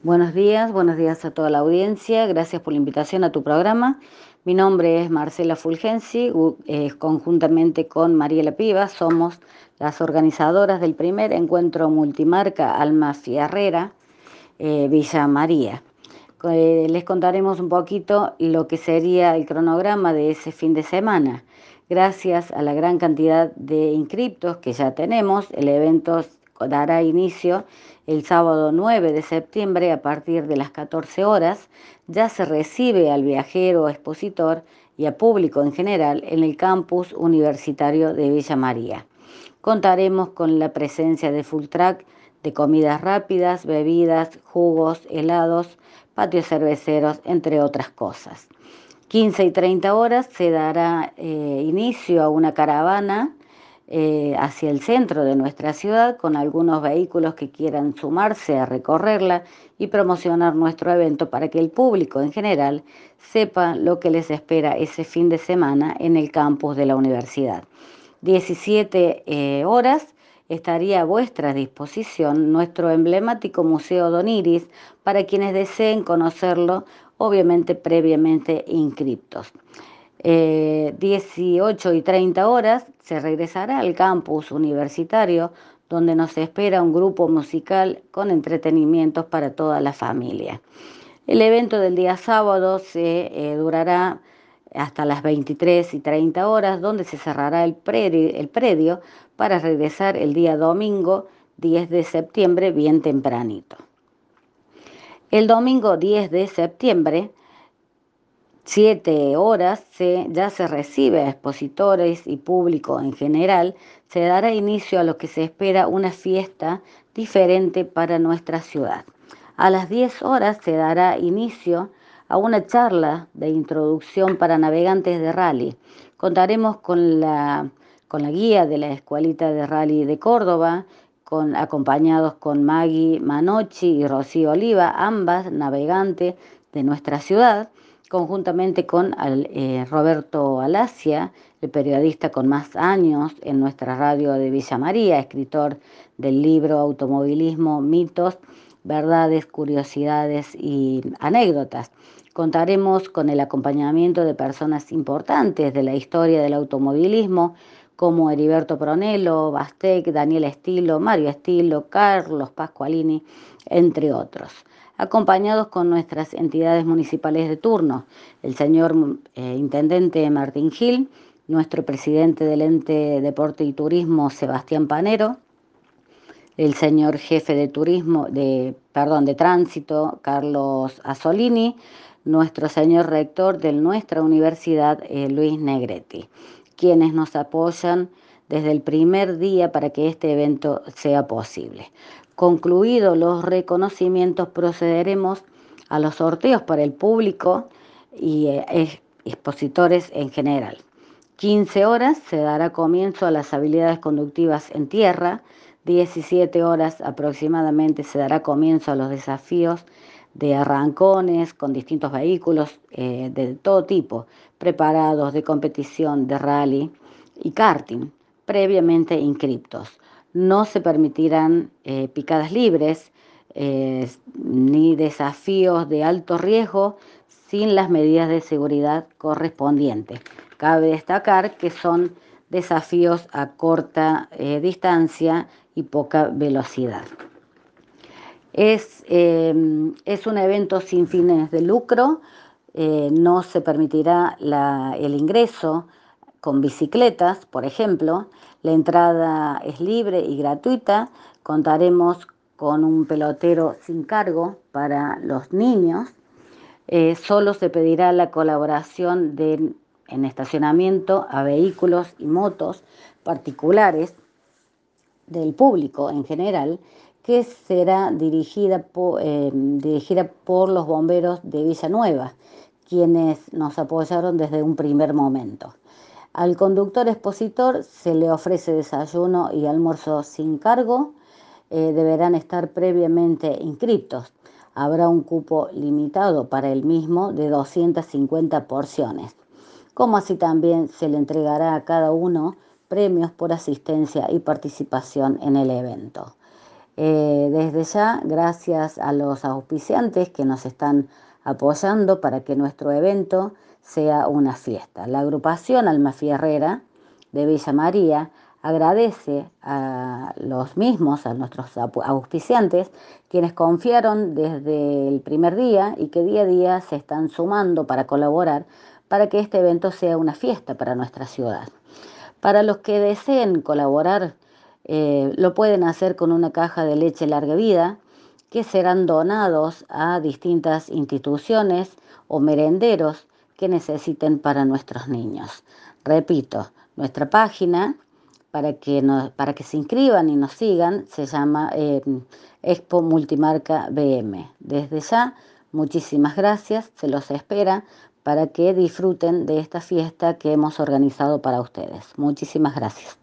Buenos días a toda la audiencia. Gracias por la invitación a tu programa. Mi nombre es Marcela Fulgensi, conjuntamente con Mariela Piva somos las organizadoras del primer encuentro multimarca Alma Fierrera, Villa María. Les contaremos un poquito lo que sería el cronograma de ese fin de semana. Gracias a la gran cantidad de inscriptos que ya tenemos, el evento dará inicio el sábado 9 de septiembre a partir de las 14 horas. Ya se recibe al viajero o expositor y a público en general en el campus universitario de Villa María. Contaremos con la presencia de full track de comidas rápidas, bebidas, jugos, helados, patios cerveceros, entre otras cosas. 15 y 30 horas se dará inicio a una caravana hacia el centro de nuestra ciudad con algunos vehículos que quieran sumarse a recorrerla y promocionar nuestro evento para que el público en general sepa lo que les espera ese fin de semana en el campus de la universidad. 17 horas estaría a vuestra disposición nuestro emblemático Museo Don Iris para quienes deseen conocerlo, obviamente previamente inscriptos. 18 y 30 horas se regresará al campus universitario donde nos espera un grupo musical con entretenimientos para toda la familia. El evento del día sábado se durará hasta las 23 y 30 horas, donde se cerrará el predio para regresar el día domingo 10 de septiembre bien tempranito. El domingo 10 de septiembre 7 horas ya se recibe a expositores y público en general, se dará inicio a lo que se espera una fiesta diferente para nuestra ciudad. A las 10 horas se dará inicio a una charla de introducción para navegantes de rally. Contaremos con la guía de la Escuelita de Rally de Córdoba, acompañados con Maggie Manochi y Rocío Oliva, ambas navegantes de nuestra ciudad, conjuntamente con Roberto Alacia, el periodista con más años en nuestra radio de Villa María, escritor del libro Automovilismo, mitos, verdades, curiosidades y anécdotas. Contaremos con el acompañamiento de personas importantes de la historia del automovilismo, como Heriberto Pronello, Bastec, Daniel Estilo, Mario Estilo, Carlos Pascualini, entre otros, acompañados con nuestras entidades municipales de turno, el señor intendente Martín Gil, nuestro presidente del ente Deporte y Turismo, Sebastián Panero, el señor jefe de de tránsito, Carlos Asolini, nuestro señor rector de nuestra universidad, Luis Negretti, quienes nos apoyan desde el primer día para que este evento sea posible. Concluidos los reconocimientos, procederemos a los sorteos para el público y expositores en general. 15 horas se dará comienzo a las habilidades conductivas en tierra. 17 horas aproximadamente se dará comienzo a los desafíos de arrancones con distintos vehículos de todo tipo, preparados de competición, de rally y karting, previamente inscriptos. No se permitirán picadas libres ni desafíos de alto riesgo sin las medidas de seguridad correspondientes. Cabe destacar que son desafíos a corta distancia y poca velocidad. Es un evento sin fines de lucro, no se permitirá el ingreso con bicicletas, por ejemplo. La entrada es libre y gratuita. Contaremos con un pelotero sin cargo para los niños. Solo se pedirá la colaboración en estacionamiento a vehículos y motos particulares del público en general, que será dirigida por los bomberos de Villanueva, quienes nos apoyaron desde un primer momento. Al conductor expositor se le ofrece desayuno y almuerzo sin cargo. Deberán estar previamente inscritos. Habrá un cupo limitado para el mismo de 250 porciones, como así también se le entregará a cada uno premios por asistencia y participación en el evento. Desde ya, gracias a los auspiciantes que nos están apoyando para que nuestro evento sea una fiesta. La agrupación Alma Fierrera de Villa María agradece a los mismos, a nuestros auspiciantes, quienes confiaron desde el primer día y que día a día se están sumando para colaborar para que este evento sea una fiesta para nuestra ciudad. Para los que deseen colaborar, lo pueden hacer con una caja de leche larga vida que serán donados a distintas instituciones o merenderos que necesiten para nuestros niños. Repito, nuestra página para que se inscriban y nos sigan se llama Expo Multimarca BM. Desde ya, muchísimas gracias, se los espera para que disfruten de esta fiesta que hemos organizado para ustedes. Muchísimas gracias.